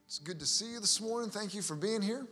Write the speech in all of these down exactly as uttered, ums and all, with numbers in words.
It's good to see you this morning. Thank you for being here.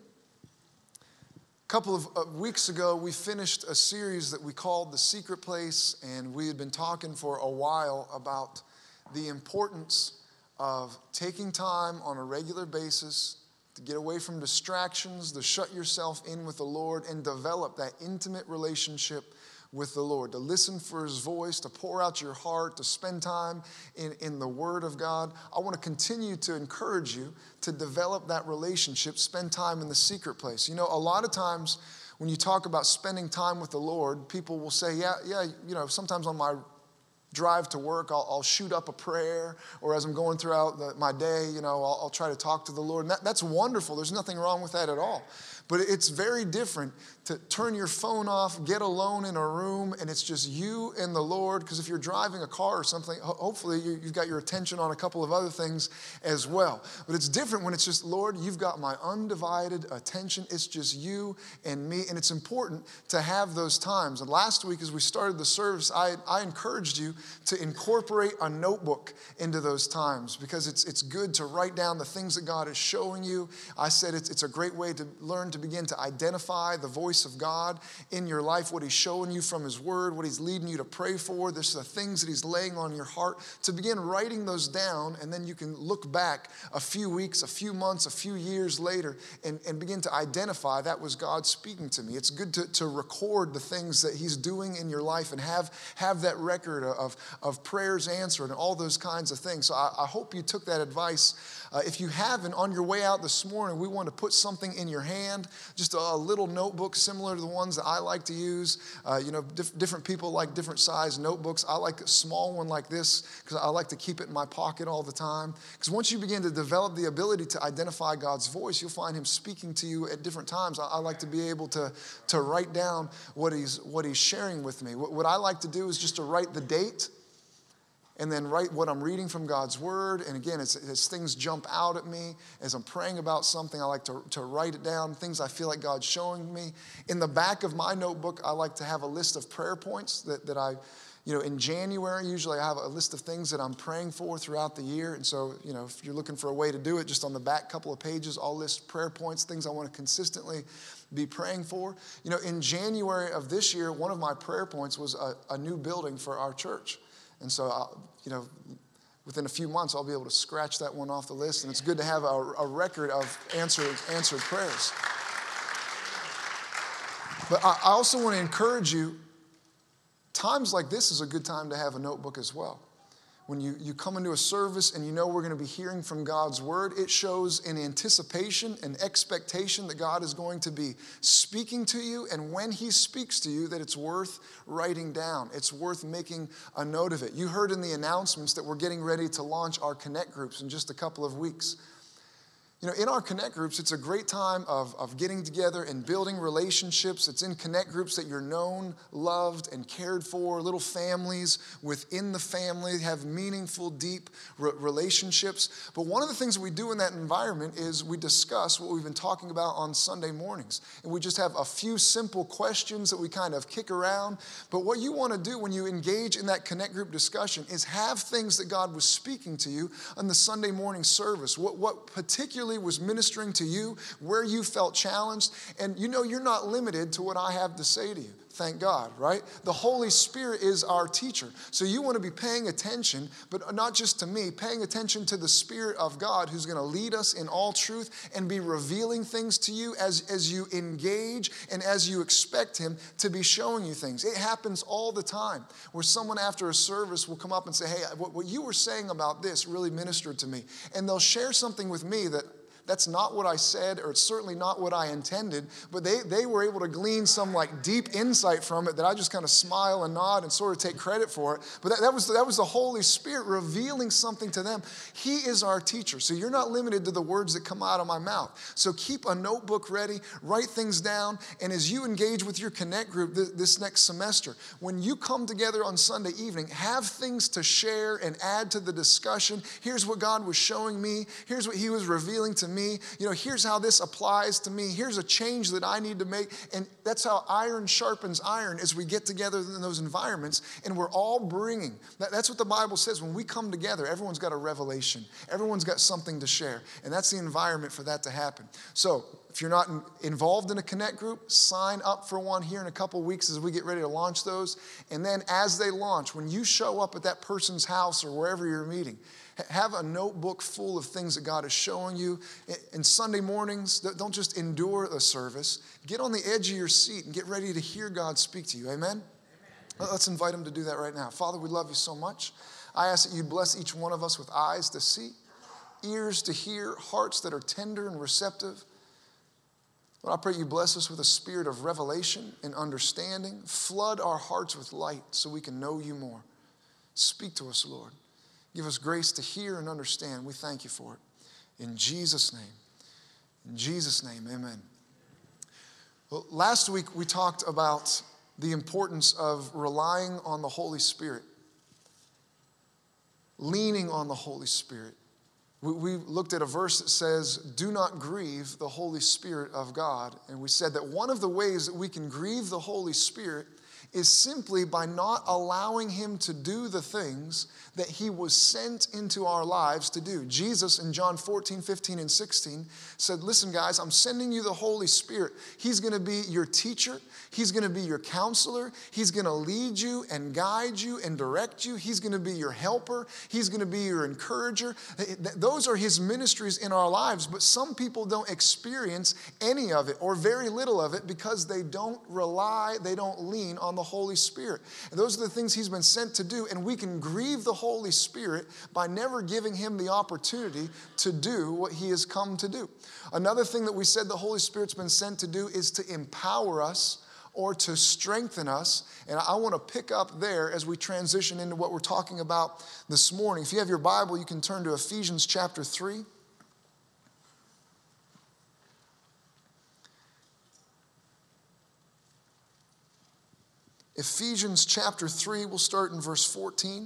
A couple of uh, weeks ago, we finished a series that we called The Secret Place, and we had been talking for a while about the importance of taking time on a regular basis to get away from distractions, to shut yourself in with the Lord, and develop that intimate relationship with the Lord, to listen for His voice, to pour out your heart, to spend time in, in the Word of God. I want to continue to encourage you to develop that relationship, spend time in the secret place. You know, a lot of times when you talk about spending time with the Lord, people will say, yeah, yeah, you know, sometimes on my drive to work, I'll, I'll shoot up a prayer, or as I'm going throughout the, my day, you know, I'll, I'll try to talk to the Lord. And that, that's wonderful. There's nothing wrong with that at all. But it's very different to turn your phone off, get alone in a room, and it's just you and the Lord. Because if you're driving a car or something, ho- hopefully you, you've got your attention on a couple of other things as well. But it's different when it's just, Lord, you've got my undivided attention. It's just you and me. And it's important to have those times. And last week as we started the service, I, I encouraged you to incorporate a notebook into those times, because it's, it's good to write down the things that God is showing you. I said it's, it's a great way to learn to begin to identify the voice of God in your life, what He's showing you from His Word, what He's leading you to pray for. There's the things that He's laying on your heart, to begin writing those down, and then you can look back a few weeks, a few months, a few years later, and, and begin to identify that was God speaking to me. It's good to, to record the things that He's doing in your life and have, have that record of, of prayers answered and all those kinds of things. So I, I hope you took that advice. Uh, if you haven't, on your way out this morning, we want to put something in your hand, just a, a little notebook similar to the ones that I like to use. Uh, you know, diff- different people like different size notebooks. I like a small one like this because I like to keep it in my pocket all the time. Because once you begin to develop the ability to identify God's voice, you'll find Him speaking to you at different times. I, I like to be able to, to write down what he's, what he's sharing with me. What, what I like to do is just to write the date, and then write what I'm reading from God's Word. And again, as, as things jump out at me, as I'm praying about something, I like to, to write it down, things I feel like God's showing me. In the back of my notebook, I like to have a list of prayer points that, that I, you know, in January, usually I have a list of things that I'm praying for throughout the year. And so, you know, if you're looking for a way to do it, just on the back couple of pages, I'll list prayer points, things I want to consistently be praying for. You know, in January of this year, one of my prayer points was a, a new building for our church. And so, I'll, you know, within a few months, I'll be able to scratch that one off the list. And it's good to have a, a record of answered, answered prayers. But I, I also want to encourage you, times like this is a good time to have a notebook as well. When you, you come into a service and you know we're going to be hearing from God's Word, it shows an anticipation, an expectation that God is going to be speaking to you. And when He speaks to you, that it's worth writing down. It's worth making a note of it. You heard in the announcements that we're getting ready to launch our Connect groups in just a couple of weeks. You know, in our Connect groups, it's a great time of, of getting together and building relationships. It's in Connect groups that you're known, loved, and cared for. Little families within the family have meaningful, deep re- relationships. But one of the things that we do in that environment is we discuss what we've been talking about on Sunday mornings. And we just have a few simple questions that we kind of kick around. But what you want to do when you engage in that Connect group discussion is have things that God was speaking to you on the Sunday morning service. What, what particularly was ministering to you, where you felt challenged. And you know you're not limited to what I have to say to you. Thank God, right? The Holy Spirit is our teacher. So you want to be paying attention, but not just to me, paying attention to the Spirit of God who's going to lead us in all truth and be revealing things to you as, as you engage and as you expect Him to be showing you things. It happens all the time where someone after a service will come up and say, hey, what, what you were saying about this really ministered to me. And they'll share something with me that that's not what I said, or it's certainly not what I intended, but they, they were able to glean some like deep insight from it that I just kind of smile and nod and sort of take credit for it. But that, that was that was the Holy Spirit revealing something to them. He is our teacher. So you're not limited to the words that come out of my mouth. So keep a notebook ready, write things down, and as you engage with your Connect group th- this next semester, when you come together on Sunday evening, have things to share and add to the discussion. Here's what God was showing me. Here's what He was revealing to me. me. You know, here's how this applies to me. Here's a change that I need to make. And that's how iron sharpens iron as we get together in those environments. And we're all bringing, that, that's what the Bible says. When we come together, everyone's got a revelation. Everyone's got something to share. And that's the environment for that to happen. So if you're not in, involved in a Connect group, sign up for one here in a couple weeks as we get ready to launch those. And then as they launch, when you show up at that person's house or wherever you're meeting, have a notebook full of things that God is showing you. And Sunday mornings, don't just endure a service. Get on the edge of your seat and get ready to hear God speak to you. Amen? Amen. Let's invite him to do that right now. Father, we love you so much. I ask that you bless each one of us with eyes to see, ears to hear, hearts that are tender and receptive. Lord, I pray you bless us with a spirit of revelation and understanding. Flood our hearts with light so we can know you more. Speak to us, Lord. Give us grace to hear and understand. We thank you for it. In Jesus' name. In Jesus' name, amen. Well, last week we talked about the importance of relying on the Holy Spirit, leaning on the Holy Spirit. We looked at a verse that says, do not grieve the Holy Spirit of God. And we said that one of the ways that we can grieve the Holy Spirit is simply by not allowing him to do the things that he was sent into our lives to do. Jesus in John fourteen, fifteen, and sixteen said, listen guys, I'm sending you the Holy Spirit. He's going to be your teacher. He's going to be your counselor. He's going to lead you and guide you and direct you. He's going to be your helper. He's going to be your encourager. Those are his ministries in our lives, but some people don't experience any of it or very little of it because they don't rely, they don't lean on the Holy Spirit. And those are the things he's been sent to do, and we can grieve the Holy Spirit by never giving him the opportunity to do what he has come to do. Another thing that we said the Holy Spirit's been sent to do is to empower us or to strengthen us. And I want to pick up there as we transition into what we're talking about this morning. If you have your Bible, you can turn to Ephesians chapter three. Ephesians chapter three, we'll start in verse fourteen.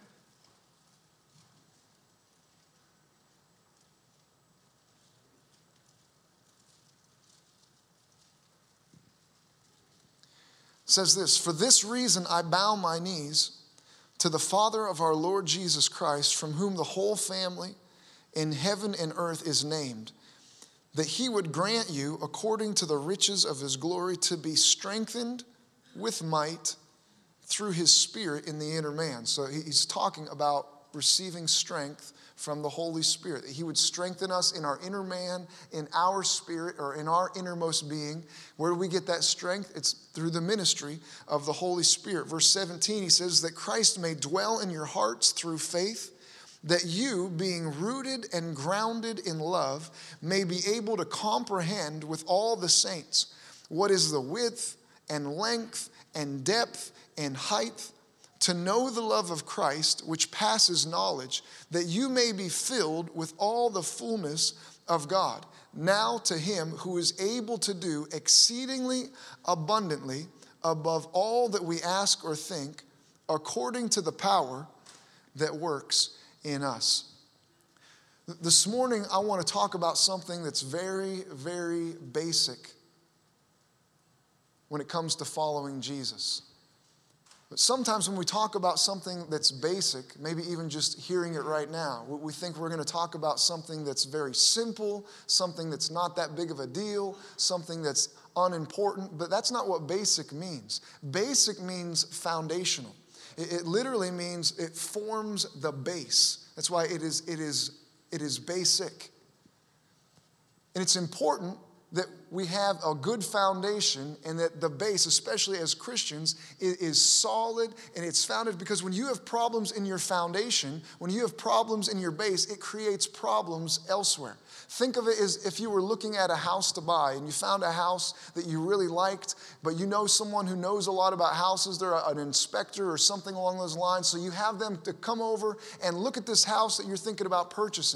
It says this, for this reason I bow my knees to the Father of our Lord Jesus Christ, from whom the whole family in heaven and earth is named, that he would grant you, according to the riches of his glory, to be strengthened with might through his Spirit in the inner man. So he's talking about receiving strength from the Holy Spirit, that he would strengthen us in our inner man, in our spirit, or in our innermost being. Where do we get that strength? It's through the ministry of the Holy Spirit. Verse seventeen, he says that Christ may dwell in your hearts through faith, that you, being rooted and grounded in love, may be able to comprehend with all the saints what is the width and length and depth and height, to know the love of Christ, which passes knowledge, that you may be filled with all the fullness of God. Now to him who is able to do exceedingly abundantly above all that we ask or think, according to the power that works in us. This morning, I want to talk about something that's very, very basic when it comes to following Jesus. But sometimes when we talk about something that's basic, maybe even just hearing it right now, we think we're going to talk about something that's very simple, something that's not that big of a deal, something that's unimportant, but that's not what basic means. Basic means foundational. It, it literally means it forms the base. That's why it is, it is, it is basic. And it's important that we have a good foundation and that the base, especially as Christians, is solid and it's founded, because when you have problems in your foundation, when you have problems in your base, it creates problems elsewhere. Think of it as if you were looking at a house to buy and you found a house that you really liked, but you know someone who knows a lot about houses. They're an inspector or something along those lines. So you have them to come over and look at this house that you're thinking about purchasing.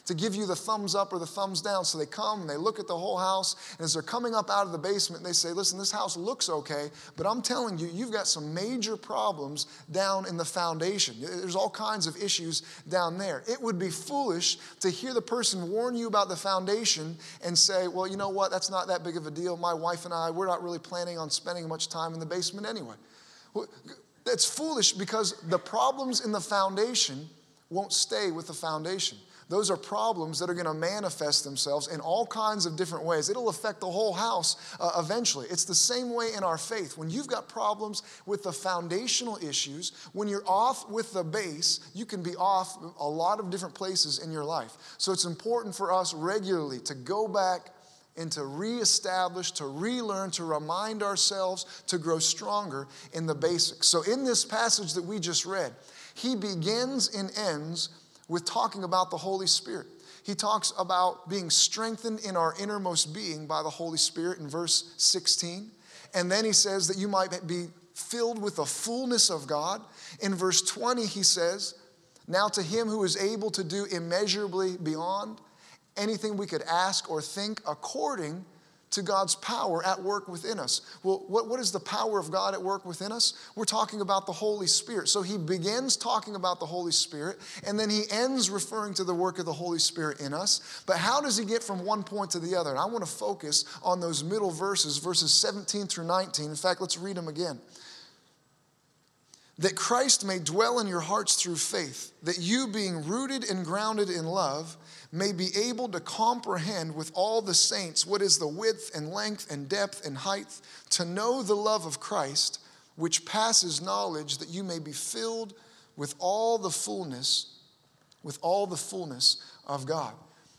to give you the thumbs up or the thumbs down. So they come and they look at the whole house, and as they're coming up out of the basement, they say, listen, this house looks okay, but I'm telling you, you've got some major problems down in the foundation. There's all kinds of issues down there. It would be foolish to hear the person warn you about the foundation and say, well, you know what, that's not that big of a deal. My wife and I, we're not really planning on spending much time in the basement anyway. Well, that's foolish, because the problems in the foundation won't stay with the foundation. Those are problems that are going to manifest themselves in all kinds of different ways. It'll affect the whole house uh, eventually. It's the same way in our faith. When you've got problems with the foundational issues, when you're off with the base, you can be off a lot of different places in your life. So it's important for us regularly to go back and to reestablish, to relearn, to remind ourselves to grow stronger in the basics. So in this passage that we just read, he begins and ends with talking about the Holy Spirit. He talks about being strengthened in our innermost being by the Holy Spirit in verse sixteen. And then he says that you might be filled with the fullness of God. In verse twenty, he says, now to him who is able to do immeasurably beyond anything we could ask or think, according to God's power at work within us. Well, what, what is the power of God at work within us? We're talking about the Holy Spirit. So he begins talking about the Holy Spirit, and then he ends referring to the work of the Holy Spirit in us. But how does he get from one point to the other? And I want to focus on those middle verses, verses seventeen through nineteen. In fact, let's read them again. That Christ may dwell in your hearts through faith, that you, being rooted and grounded in love, may be able to comprehend with all the saints what is the width and length and depth and height, to know the love of Christ, which passes knowledge, that you may be filled with all the fullness, with all the fullness of God.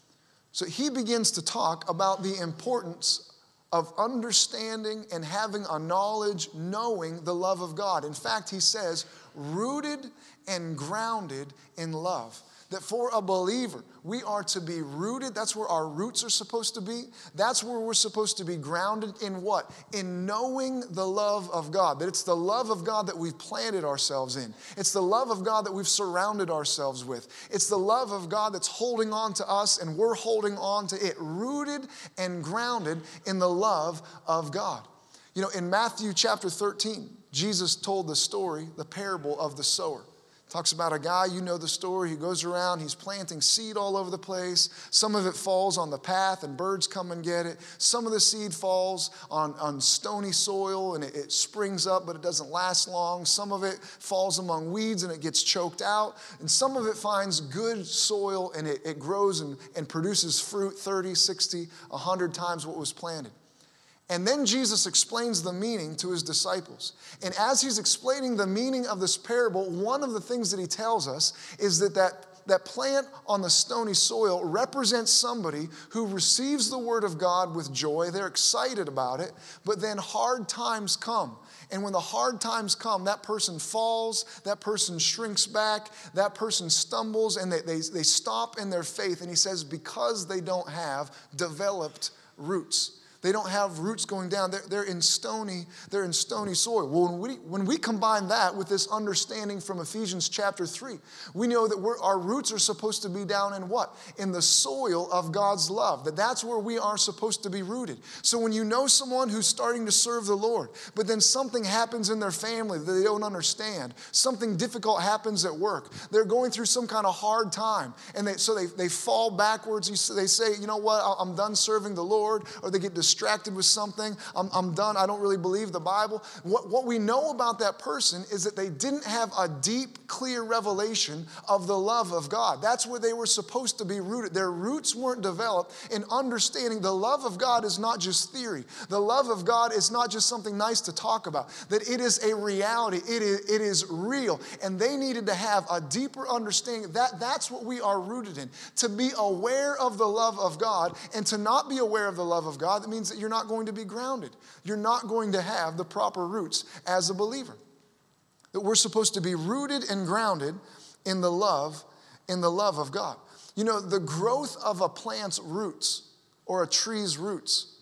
So he begins to talk about the importance of understanding and having a knowledge, knowing the love of God. In fact, he says, rooted and grounded in love. That for a believer, we are to be rooted. That's where our roots are supposed to be. That's where we're supposed to be grounded in what? In knowing the love of God. That it's the love of God that we've planted ourselves in. It's the love of God that we've surrounded ourselves with. It's the love of God that's holding on to us and we're holding on to it. Rooted and grounded in the love of God. You know, in Matthew chapter thirteen, Jesus told the story, the parable of the sower. Talks about a guy, you know the story, he goes around, he's planting seed all over the place. Some of it falls on the path and birds come and get it. Some of the seed falls on, on stony soil and it, it springs up, but it doesn't last long. Some of it falls among weeds and it gets choked out. And some of it finds good soil and it, it grows and, and produces fruit thirty, sixty, one hundred times what was planted. And then Jesus explains the meaning to his disciples. And as he's explaining the meaning of this parable, one of the things that he tells us is that that, that plant on the stony soil represents somebody who receives the word of God with joy. They're excited about it, but then hard times come. And when the hard times come, that person falls, that person shrinks back, that person stumbles, and they, they, they stop in their faith. And he says, because they don't have developed roots. They don't have roots going down. They're, they're in stony, they're in stony soil. Well, when we, when we combine that with this understanding from Ephesians chapter three, we know that we're, our roots are supposed to be down in what? In the soil of God's love. That that's where we are supposed to be rooted. So when you know someone who's starting to serve the Lord, but then something happens in their family that they don't understand, something difficult happens at work, they're going through some kind of hard time, and they, so they, they fall backwards. They say, you know what, I'm done serving the Lord, or they get distracted. distracted with something, I'm, I'm done, I don't really believe the Bible. What, what we know about that person is that they didn't have a deep, clear revelation of the love of God. That's where they were supposed to be rooted. Their roots weren't developed in understanding the love of God is not just theory. The love of God is not just something nice to talk about, that it is a reality, it is, it is real. And they needed to have a deeper understanding. That, that's what we are rooted in. To be aware of the love of God and to not be aware of the love of God, that means that you're not going to be grounded. You're not going to have the proper roots as a believer. That we're supposed to be rooted and grounded in the love, in the love of God. You know, the growth of a plant's roots or a tree's roots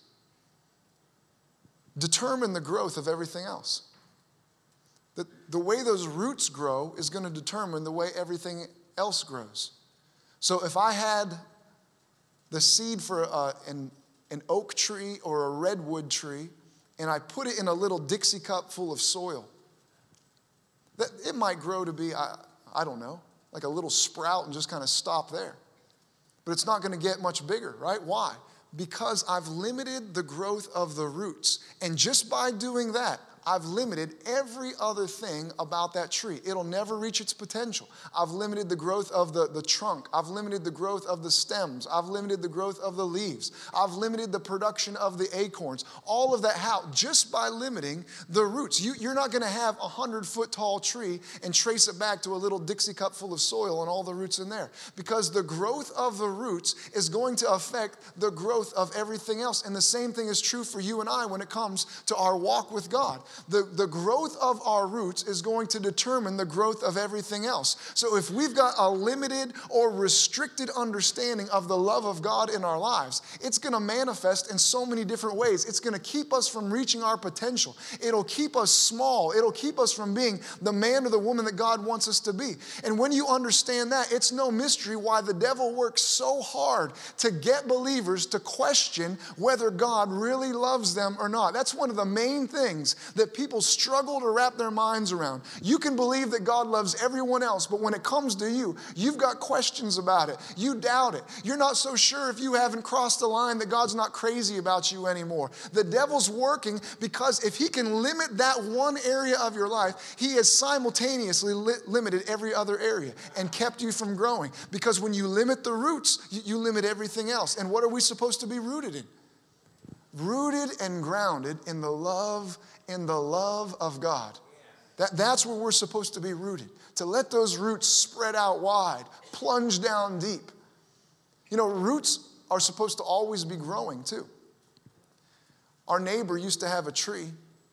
determine the growth of everything else. The, the way those roots grow is going to determine the way everything else grows. So if I had the seed for uh, an, an oak tree or a redwood tree, and I put it in a little Dixie cup full of soil, that it might grow to be, I, I don't know, like a little sprout and just kind of stop there. But it's not going to get much bigger, right? Why? Because I've limited the growth of the roots. And just by doing that, I've limited every other thing about that tree. It'll never reach its potential. I've limited the growth of the, the trunk. I've limited the growth of the stems. I've limited the growth of the leaves. I've limited the production of the acorns. All of that, how? Just by limiting the roots. You, you're not going to have a hundred-foot tall tree and trace it back to a little Dixie cup full of soil and all the roots in there. Because the growth of the roots is going to affect the growth of everything else. And the same thing is true for you and I when it comes to our walk with God. The, the growth of our roots is going to determine the growth of everything else. So if we've got a limited or restricted understanding of the love of God in our lives, it's going to manifest in so many different ways. It's going to keep us from reaching our potential. It'll keep us small. It'll keep us from being the man or the woman that God wants us to be. And when you understand that, it's no mystery why the devil works so hard to get believers to question whether God really loves them or not. That's one of the main things that people struggle to wrap their minds around. You can believe that God loves everyone else, but when it comes to you, you've got questions about it. You doubt it. You're not so sure if you haven't crossed the line that God's not crazy about you anymore. The devil's working because if he can limit that one area of your life, he has simultaneously li- limited every other area and kept you from growing. Because when you limit the roots, you, you limit everything else. And what are we supposed to be rooted in? Rooted and grounded in the love in the love of God. That, that's where we're supposed to be rooted. To let those roots spread out wide, plunge down deep. You know, roots are supposed to always be growing too. Our neighbor used to have a tree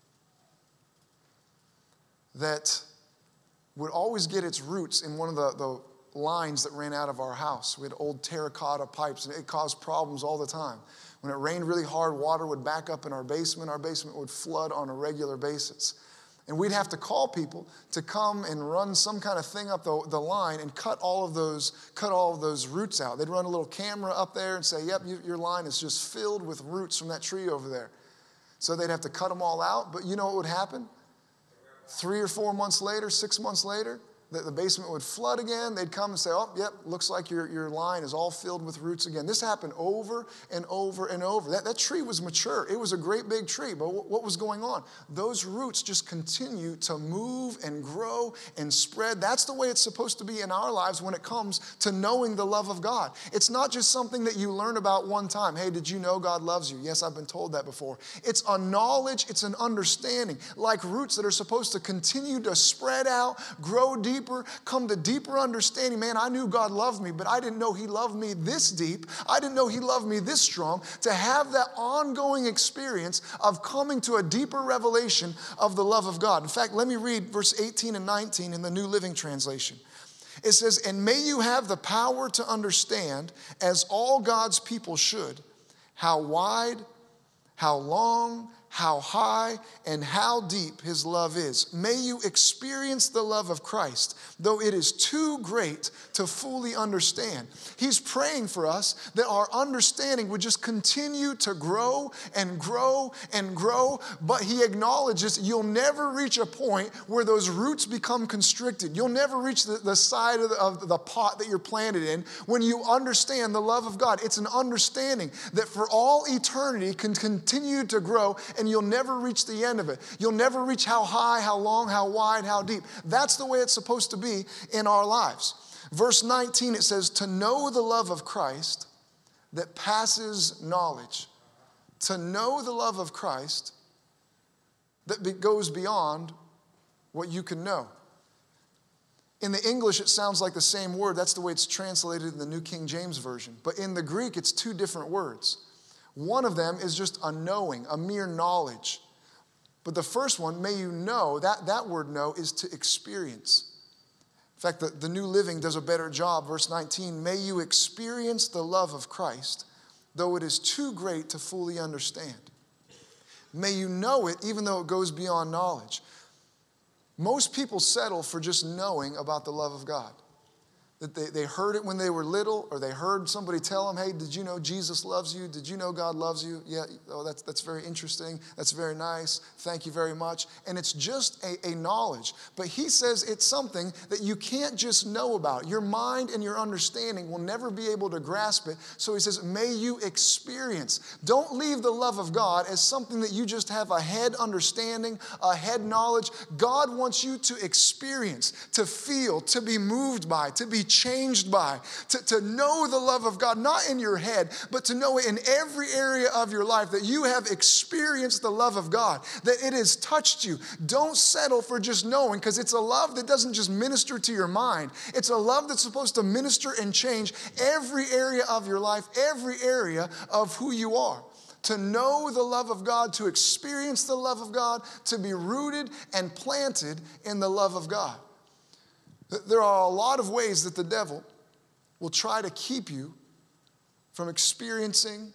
that would always get its roots in one of the, the lines that ran out of our house. We had old terracotta pipes, and it caused problems all the time. When it rained really hard, water would back up in our basement. Our basement would flood on a regular basis. And we'd have to call people to come and run some kind of thing up the, the line and cut all of those cut all of those roots out. They'd run a little camera up there and say, yep, you, your line is just filled with roots from that tree over there. So they'd have to cut them all out. But you know what would happen? Three or four months later, six months later, the, the basement would flood again. They'd come and say, oh, yep, looks like your, your line is all filled with roots again. This happened over and over and over. That, that tree was mature. It was a great big tree, but w- what was going on? Those roots just continue to move and grow and spread. That's the way it's supposed to be in our lives when it comes to knowing the love of God. It's not just something that you learn about one time. Hey, did you know God loves you? Yes, I've been told that before. It's a knowledge, it's an understanding, like roots that are supposed to continue to spread out, grow deep, Deeper, come to deeper understanding. Man, I knew God loved me, but I didn't know he loved me this deep. I didn't know he loved me this strong. To have that ongoing experience of coming to a deeper revelation of the love of God. In fact, let me read verse eighteen and nineteen in the New Living Translation. It says, and may you have the power to understand, as all God's people should, how wide, how long, how high, and how deep his love is. May you experience the love of Christ, though it is too great to fully understand. He's praying for us that our understanding would just continue to grow and grow and grow, but he acknowledges you'll never reach a point where those roots become constricted. You'll never reach the, the side of the, of the pot that you're planted in when you understand the love of God. It's an understanding that for all eternity can continue to grow, and you'll never reach the end of it. You'll never reach how high, how long, how wide, how deep. That's the way it's supposed to be in our lives. Verse nineteen, it says, to know the love of Christ that passes knowledge. To know the love of Christ that goes beyond what you can know. In the English, it sounds like the same word. That's the way it's translated in the New King James Version. But in the Greek, it's two different words. One of them is just a knowing, a mere knowledge. But the first one, may you know, that, that word know is to experience. In fact, the, the New Living does a better job. Verse nineteen, may you experience the love of Christ, though it is too great to fully understand. May you know it, even though it goes beyond knowledge. Most people settle for just knowing about the love of God. that they, they heard it when they were little, or they heard somebody tell them, hey, did you know Jesus loves you? Did you know God loves you? Yeah, oh, that's, that's very interesting. That's very nice. Thank you very much. And it's just a, a knowledge. But he says it's something that you can't just know about. Your mind and your understanding will never be able to grasp it. So he says, may you experience. Don't leave the love of God as something that you just have a head understanding, a head knowledge. God wants you to experience, to feel, to be moved by, to be changed by, to, to know the love of God, not in your head, but to know it in every area of your life, that you have experienced the love of God, that it has touched you. Don't settle for just knowing, because it's a love that doesn't just minister to your mind. It's a love that's supposed to minister and change every area of your life, every area of who you are. To know the love of God, to experience the love of God, to be rooted and planted in the love of God. There are a lot of ways that the devil will try to keep you from experiencing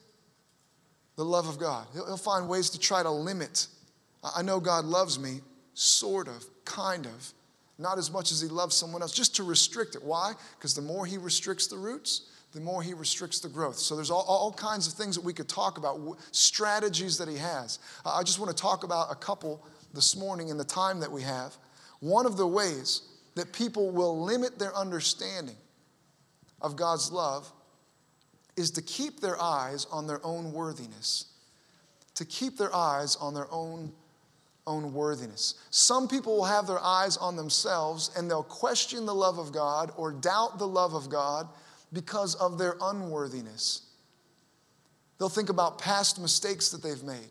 the love of God. He'll find ways to try to limit. I know God loves me, sort of, kind of, not as much as he loves someone else, just to restrict it. Why? Because the more he restricts the roots, the more he restricts the growth. So there's all, all kinds of things that we could talk about, strategies that he has. I just want to talk about a couple this morning in the time that we have. One of the ways that people will limit their understanding of God's love is to keep their eyes on their own worthiness. To keep their eyes on their own, own worthiness. Some people will have their eyes on themselves and they'll question the love of God or doubt the love of God because of their unworthiness. They'll think about past mistakes that they've made,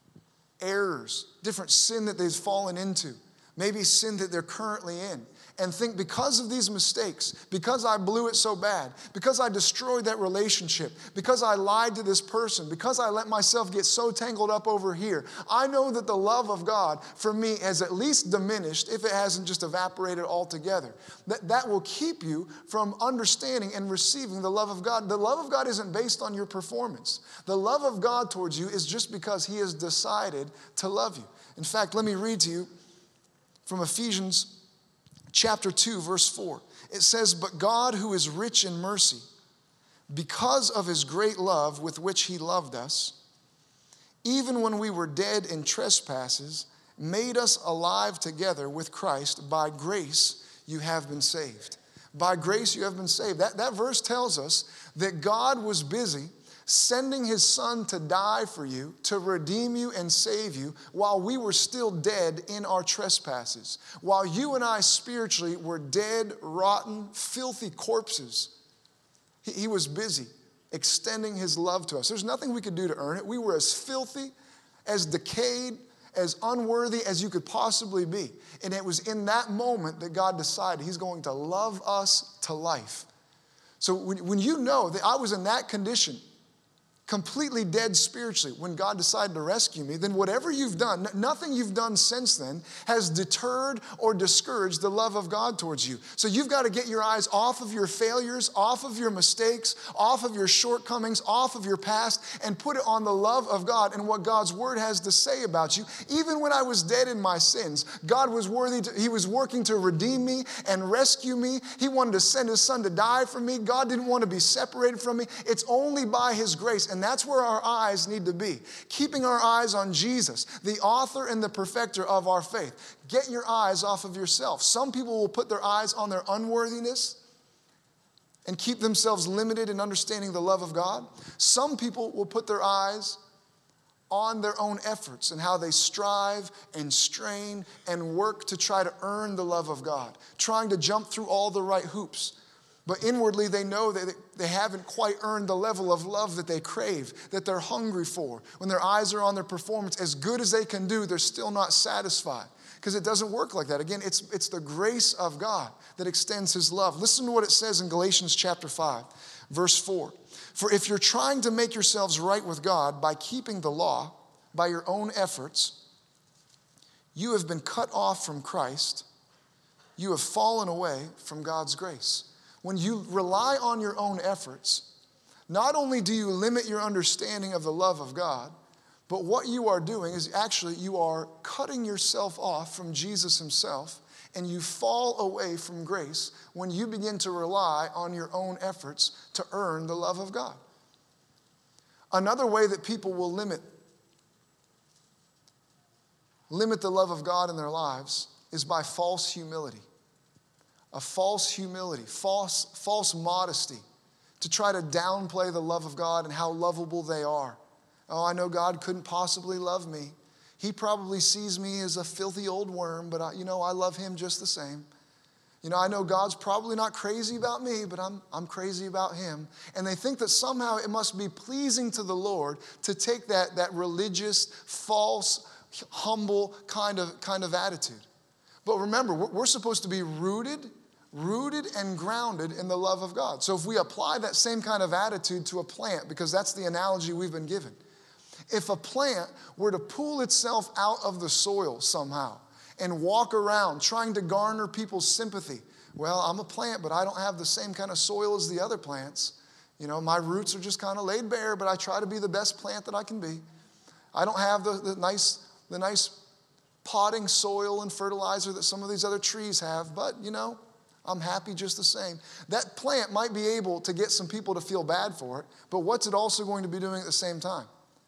errors, different sin that they've fallen into, maybe sin that they're currently in, and think because of these mistakes, because I blew it so bad, because I destroyed that relationship, because I lied to this person, because I let myself get so tangled up over here, I know that the love of God for me has at least diminished, if it hasn't just evaporated altogether. That, that will keep you from understanding and receiving the love of God. The love of God isn't based on your performance. The love of God towards you is just because he has decided to love you. In fact, let me read to you from Ephesians chapter two, verse four. It says, but God, who is rich in mercy, because of his great love with which he loved us, even when we were dead in trespasses, made us alive together with Christ. By grace you have been saved. By grace you have been saved. That, that verse tells us that God was busy sending his son to die for you, to redeem you and save you while we were still dead in our trespasses. While you and I spiritually were dead, rotten, filthy corpses, he, he was busy extending his love to us. There's nothing we could do to earn it. We were as filthy, as decayed, as unworthy as you could possibly be. And it was in that moment that God decided he's going to love us to life. So when, when you know that I was in that condition, completely dead spiritually, when God decided to rescue me, then whatever you've done, nothing you've done since then has deterred or discouraged the love of God towards you. So you've got to get your eyes off of your failures, off of your mistakes, off of your shortcomings, off of your past, and put it on the love of God and what God's word has to say about you. Even when I was dead in my sins, God was worthy to, he was working to redeem me and rescue me. He wanted to send his son to die for me. God didn't want to be separated from me. It's only by his grace. And that's where our eyes need to be. Keeping our eyes on Jesus, the author and the perfecter of our faith. Get your eyes off of yourself. Some people will put their eyes on their unworthiness and keep themselves limited in understanding the love of God. Some people will put their eyes on their own efforts and how they strive and strain and work to try to earn the love of God, trying to jump through all the right hoops. But inwardly, they know that they haven't quite earned the level of love that they crave, that they're hungry for. When their eyes are on their performance, as good as they can do, they're still not satisfied. Because it doesn't work like that. Again, it's, it's the grace of God that extends his love. Listen to what it says in Galatians chapter five, verse four. For if you're trying to make yourselves right with God by keeping the law, by your own efforts, you have been cut off from Christ. You have fallen away from God's grace. When you rely on your own efforts, not only do you limit your understanding of the love of God, but what you are doing is actually you are cutting yourself off from Jesus himself And you fall away from grace when you begin to rely on your own efforts to earn the love of God. Another way that people will limit, limit the love of God in their lives is by false humility. A false humility, false, false modesty, to try to downplay the love of God and how lovable they are. Oh, I know God couldn't possibly love me. He probably sees me as a filthy old worm, but I, you know, I love him just the same. You know, I know God's probably not crazy about me, but I'm, I'm crazy about him. And they think that somehow it must be pleasing to the Lord to take that, that religious, false, humble kind of, kind of attitude. But remember, we're, we're supposed to be rooted, rooted and grounded in the love of God. So if we apply that same kind of attitude to a plant, because that's the analogy we've been given. If a plant were to pull itself out of the soil somehow and walk around trying to garner people's sympathy, well, I'm a plant, but I don't have the same kind of soil as the other plants. You know, my roots are just kind of laid bare, but I try to be the best plant that I can be. I don't have the, the nice, the nice potting soil and fertilizer that some of these other trees have, but, you know, I'm happy just the same. That plant might be able to get some people to feel bad for it, but what's it also going to be doing at the same time?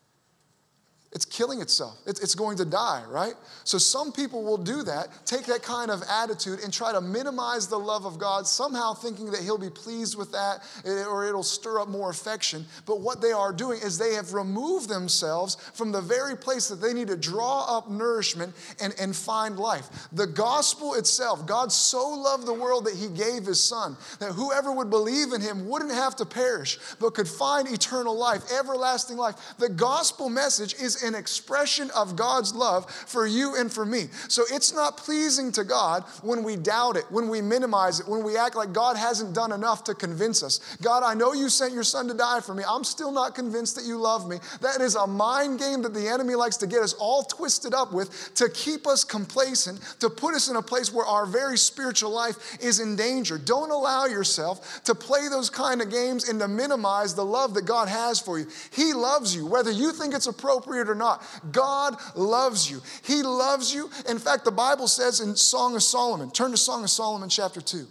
It's killing itself. It's going to die, right? So some people will do that, take that kind of attitude and try to minimize the love of God, somehow thinking that he'll be pleased with that or it'll stir up more affection. But what they are doing is they have removed themselves from the very place that they need to draw up nourishment and, and find life. The gospel itself, God so loved the world that he gave his son, that whoever would believe in him wouldn't have to perish, but could find eternal life, everlasting life. The gospel message is an expression of God's love for you and for me. So it's not pleasing to God when we doubt it, when we minimize it, when we act like God hasn't done enough to convince us. God, I know you sent your son to die for me. I'm still not convinced that you love me. That is a mind game that the enemy likes to get us all twisted up with to keep us complacent, to put us in a place where our very spiritual life is in danger. Don't allow yourself to play those kind of games and to minimize the love that God has for you. He loves you, whether you think it's appropriate or not. God loves you. He loves you. In fact, the Bible says in Song of Solomon, turn to Song of Solomon chapter two.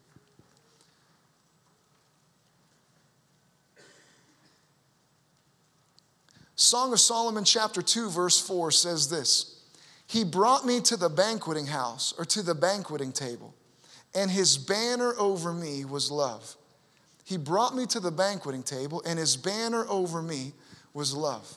Song of Solomon chapter two verse four says this: He brought me to the banqueting house, or to the banqueting table, and his banner over me was love. He brought me to the banqueting table, and his banner over me was love.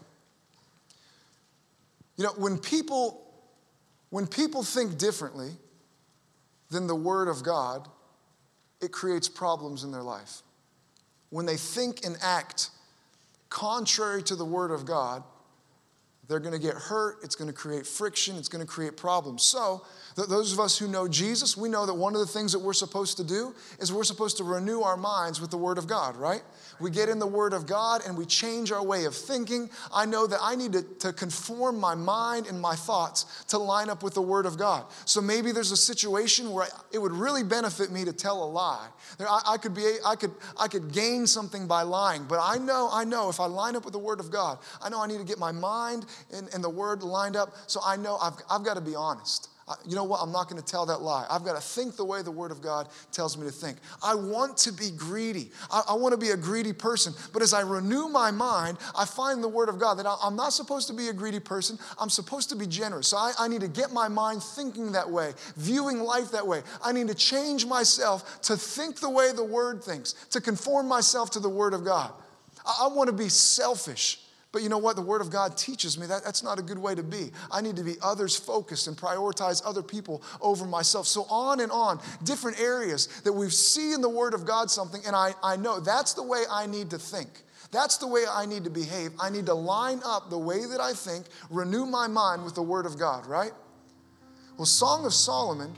You know, when people, when people think differently than the Word of God, it creates problems in their life. When they think and act contrary to the Word of God, they're going to get hurt. It's going to create friction. It's going to create problems. So th- those of us who know Jesus, we know that one of the things that we're supposed to do is we're supposed to renew our minds with the Word of God, right? We get in the Word of God and we change our way of thinking. I know that I need to, to conform my mind and my thoughts to line up with the Word of God. So maybe there's a situation where I, it would really benefit me to tell a lie. There, I, I could be, I could, I could gain something by lying, but I know, I know if I line up with the Word of God, I know I need to get my mind and, and the Word lined up. So I know I've, I've got to be honest. You know what? I'm not going to tell that lie. I've got to think the way the Word of God tells me to think. I want to be greedy. I, I want to be a greedy person. But as I renew my mind, I find the Word of God that I, I'm not supposed to be a greedy person. I'm supposed to be generous. So I, I need to get my mind thinking that way, viewing life that way. I need to change myself to think the way the Word thinks, to conform myself to the Word of God. I, I want to be selfish. But you know what? The Word of God teaches me that that's not a good way to be. I need to be others focused and prioritize other people over myself. So on and on, different areas that we see in the Word of God something, and I, I know that's the way I need to think. That's the way I need to behave. I need to line up the way that I think, renew my mind with the Word of God, right? Well, Song of Solomon,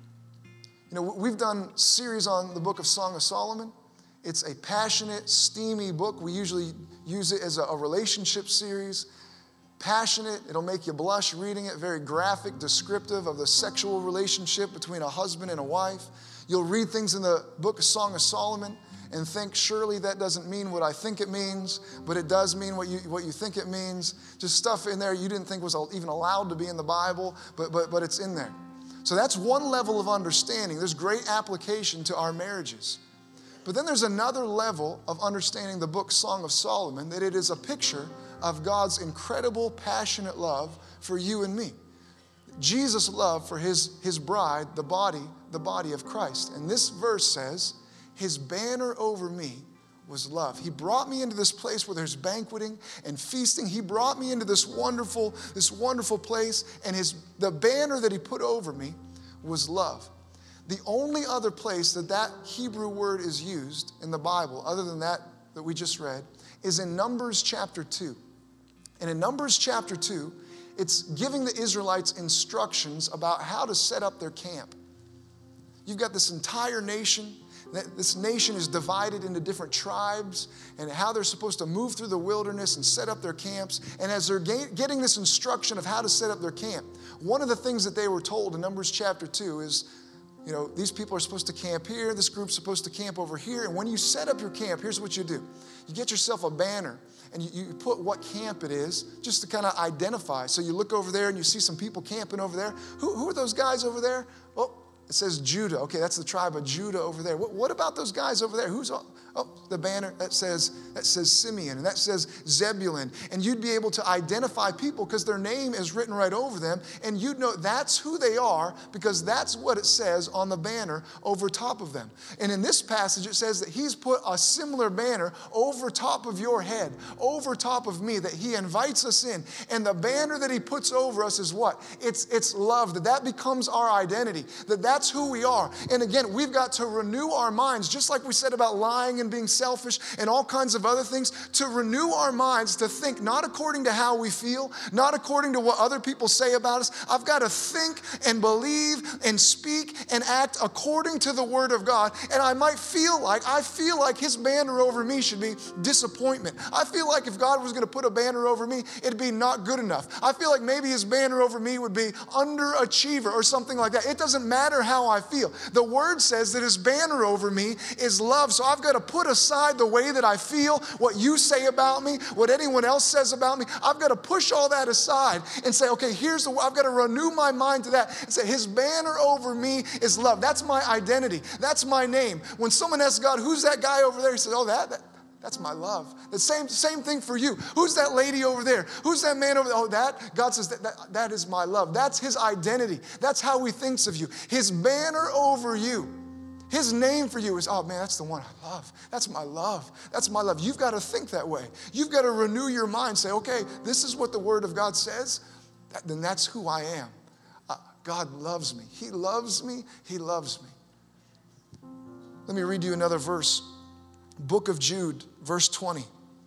you know, we've done series on the book of Song of Solomon. It's a passionate, steamy book. We usually use it as a, a relationship series. Passionate, it'll make you blush reading it. Very graphic, descriptive of the sexual relationship between a husband and a wife. You'll read things in the book of Song of Solomon and think, surely that doesn't mean what I think it means, but it does mean what you what you think it means. Just stuff in there you didn't think was even allowed to be in the Bible, but but but it's in there. So that's one level of understanding. There's great application to our marriages. But then there's another level of understanding the book Song of Solomon, that it is a picture of God's incredible, passionate love for you and me. Jesus' love for his, his bride, the body, the body of Christ. And this verse says, his banner over me was love. He brought me into this place where there's banqueting and feasting. He brought me into this wonderful, this wonderful place, and his the banner that he put over me was love. The only other place that that Hebrew word is used in the Bible, other than that that we just read, is in Numbers chapter two. And in Numbers chapter two, it's giving the Israelites instructions about how to set up their camp. You've got this entire nation. This nation is divided into different tribes and how they're supposed to move through the wilderness and set up their camps. And as they're getting this instruction of how to set up their camp, one of the things that they were told in Numbers chapter two is, you know, these people are supposed to camp here, this group's supposed to camp over here. And when you set up your camp, here's what you do. You get yourself a banner and you, you put what camp it is just to kind of identify. So you look over there and you see some people camping over there. Who, who are those guys over there? Well, it says Judah. Okay, that's the tribe of Judah over there. What, what about those guys over there? Who's, oh, the banner that says, that says Simeon, and that says Zebulun. And you'd be able to identify people because their name is written right over them. And you'd know that's who they are because that's what it says on the banner over top of them. And in this passage, it says that he's put a similar banner over top of your head, over top of me, that he invites us in. And the banner that he puts over us is what? It's, it's love, that that becomes our identity, that that's who we are. And again, we've got to renew our minds, just like we said about lying and being selfish and all kinds of other things, to renew our minds to think not according to how we feel, not according to what other people say about us. I've got to think and believe and speak and act according to the Word of God. And I might feel like, I feel like his banner over me should be disappointment. I feel like if God was going to put a banner over me, it'd be not good enough. I feel like maybe his banner over me would be underachiever or something like that. It doesn't matter how I feel. The Word says that his banner over me is love. So I've got to put aside the way that I feel, what you say about me, what anyone else says about me. I've got to push all that aside and say, okay, here's the, I've got to renew my mind to that and say, his banner over me is love. That's my identity. That's my name. When someone asks God, who's that guy over there? He says, oh, that, that that's my love. The same, same thing for you. Who's that lady over there? Who's that man over there? Oh, that? God says, that, that, that is my love. That's his identity. That's how he thinks of you. His banner over you. His name for you is, oh man, that's the one I love. That's my love. That's my love. You've got to think that way. You've got to renew your mind. Say, okay, this is what the Word of God says. That, then that's who I am. Uh, God loves me. He loves me. He loves me. Let me read you another verse. Book of Jude, verse twenty.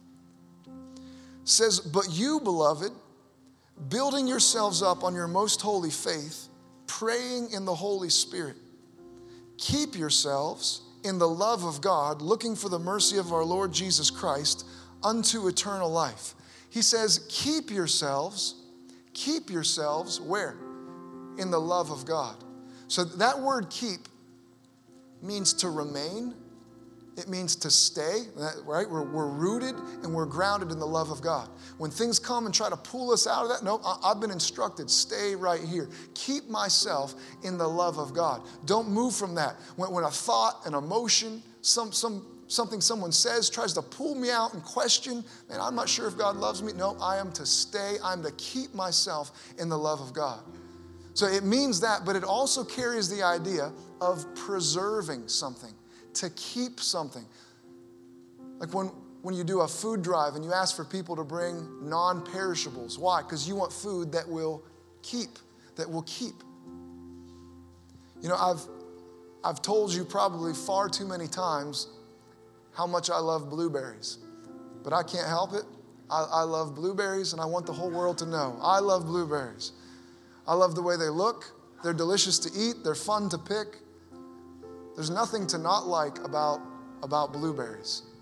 Says, but you, beloved, building yourselves up on your most holy faith, praying in the Holy Spirit, keep yourselves in the love of God, looking for the mercy of our Lord Jesus Christ unto eternal life. He says, keep yourselves, keep yourselves where? In the love of God. So that word keep means to remain. It means to stay, right? We're, we're rooted and we're grounded in the love of God. When things come and try to pull us out of that, no, I've been instructed, stay right here. Keep myself in the love of God. Don't move from that. When, when a thought, an emotion, some, some, something someone says tries to pull me out and question, man, I'm not sure if God loves me. No, I am to stay. I'm to keep myself in the love of God. So it means that, but it also carries the idea of preserving something. To keep something. Like when, when you do a food drive and you ask for people to bring non-perishables. Why? Because you want food that will keep, that will keep. You know, I've, I've told you probably far too many times how much I love blueberries. But I can't help it. I, I love blueberries and I want the whole world to know. I love blueberries. I love the way they look. They're delicious to eat. They're fun to pick. There's nothing to not like about, about blueberries.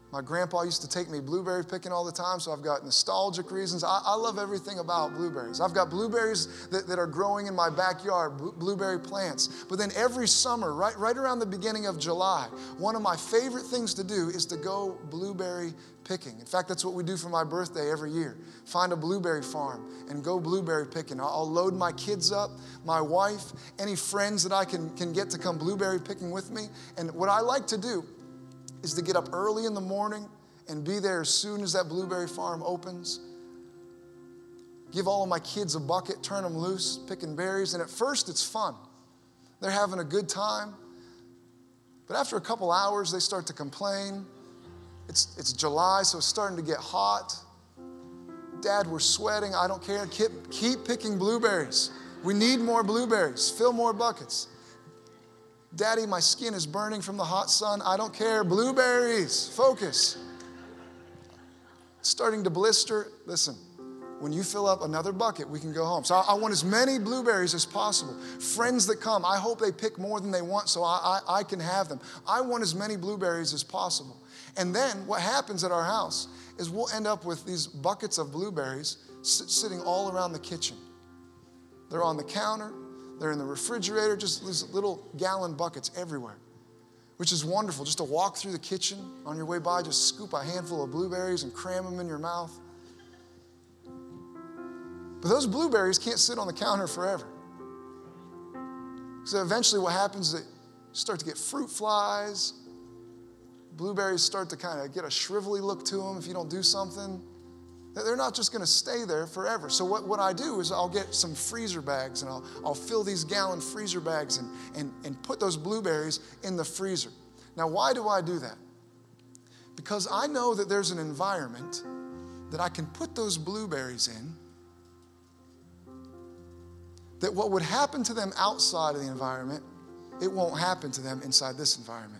My grandpa used to take me blueberry picking all the time, so I've got nostalgic reasons. I, I love everything about blueberries. I've got blueberries that, that are growing in my backyard, bl- blueberry plants. But then every summer, right, right around the beginning of July, one of my favorite things to do is to go blueberry picking. In fact, that's what we do for my birthday every year. Find a blueberry farm and go blueberry picking. I'll, I'll load my kids up, my wife, any friends that I can, can get to come blueberry picking with me. And what I like to do is to get up early in the morning and be there as soon as that blueberry farm opens. Give all of my kids a bucket, turn them loose, picking berries. And at first it's fun. They're having a good time. But after a couple hours, they start to complain. It's, it's July, so it's starting to get hot. Dad, we're sweating. I don't care. Keep, keep picking blueberries. We need more blueberries. Fill more buckets. Daddy, my skin is burning from the hot sun. I don't care. Blueberries. Focus. It's starting to blister. Listen, when you fill up another bucket, we can go home. So I, I want as many blueberries as possible. Friends that come, I hope they pick more than they want so I, I, I can have them. I want as many blueberries as possible. And then what happens at our house is we'll end up with these buckets of blueberries sit, sitting all around the kitchen. They're on the counter. They're in the refrigerator, just these little gallon buckets everywhere, which is wonderful. Just to walk through the kitchen on your way by, just scoop a handful of blueberries and cram them in your mouth. But those blueberries can't sit on the counter forever. So eventually what happens is they start to get fruit flies. Blueberries start to kind of get a shrivelly look to them if you don't do something. They're not just going to stay there forever. So what, what I do is I'll get some freezer bags and I'll, I'll fill these gallon freezer bags and, and, and put those blueberries in the freezer. Now, why do I do that? Because I know that there's an environment that I can put those blueberries in that what would happen to them outside of the environment, it won't happen to them inside this environment.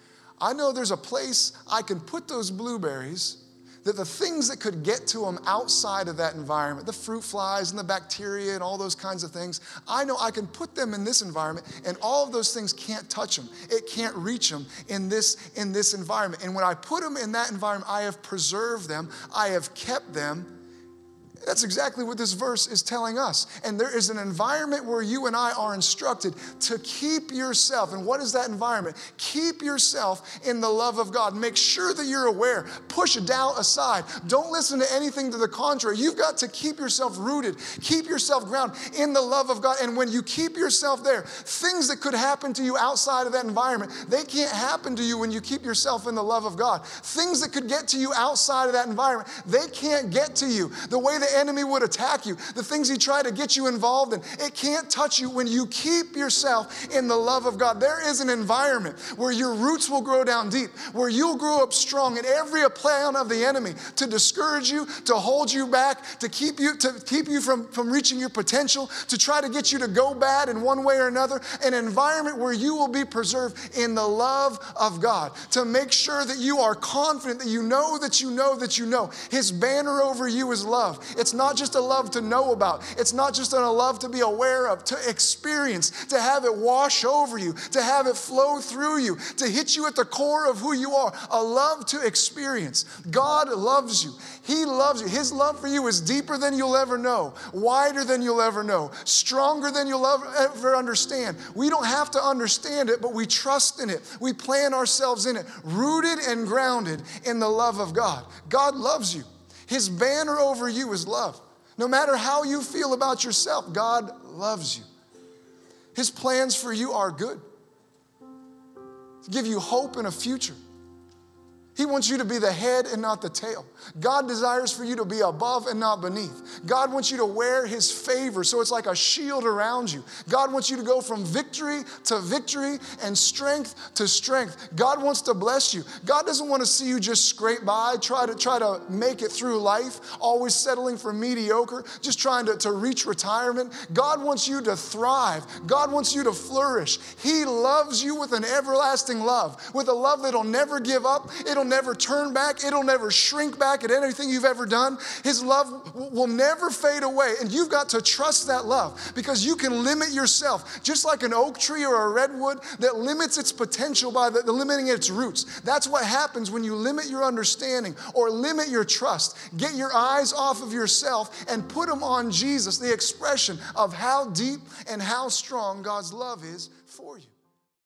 I know there's a place I can put those blueberries that the things that could get to them outside of that environment, the fruit flies and the bacteria and all those kinds of things, I know I can put them in this environment and all of those things can't touch them. It can't reach them in this, in this environment. And when I put them in that environment, I have preserved them. I have kept them. That's exactly what this verse is telling us. And there is an environment where you and I are instructed to keep yourself. And what is that environment? Keep yourself in the love of God. Make sure that you're aware. Push doubt aside. Don't listen to anything to the contrary. You've got to keep yourself rooted. Keep yourself grounded in the love of God. And when you keep yourself there, things that could happen to you outside of that environment, they can't happen to you when you keep yourself in the love of God. Things that could get to you outside of that environment, they can't get to you. The way the enemy would attack you, the things he tried to get you involved in, it can't touch you when you keep yourself in the love of God. There is an environment where your roots will grow down deep, where you'll grow up strong, and every plan of the enemy to discourage you, to hold you back, to keep you to keep you from, from reaching your potential, to try to get you to go bad in one way or another, an environment where you will be preserved in the love of God, to make sure that you are confident, that you know that you know that you know his banner over you is love. It's not just a love to know about. It's not just a love to be aware of, to experience, to have it wash over you, to have it flow through you, to hit you at the core of who you are. A love to experience. God loves you. He loves you. His love for you is deeper than you'll ever know, wider than you'll ever know, stronger than you'll ever, ever understand. We don't have to understand it, but we trust in it. We plant ourselves in it, rooted and grounded in the love of God. God loves you. His banner over you is love. No matter how you feel about yourself, God loves you. His plans for you are good, to give you hope and a future. He wants you to be the head and not the tail. God desires for you to be above and not beneath. God wants you to wear his favor, so it's like a shield around you. God wants you to go from victory to victory and strength to strength. God wants to bless you. God doesn't want to see you just scrape by, try to try to make it through life, always settling for mediocre, just trying to, to reach retirement. God wants you to thrive. God wants you to flourish. He loves you with an everlasting love, with a love that'll never give up. It'll never turn back. It'll never shrink back at anything you've ever done. His love will never fade away. And you've got to trust that love, because you can limit yourself, just like an oak tree or a redwood that limits its potential by the, the limiting its roots. That's what happens when you limit your understanding or limit your trust. Get your eyes off of yourself and put them on Jesus, the expression of how deep and how strong God's love is for you.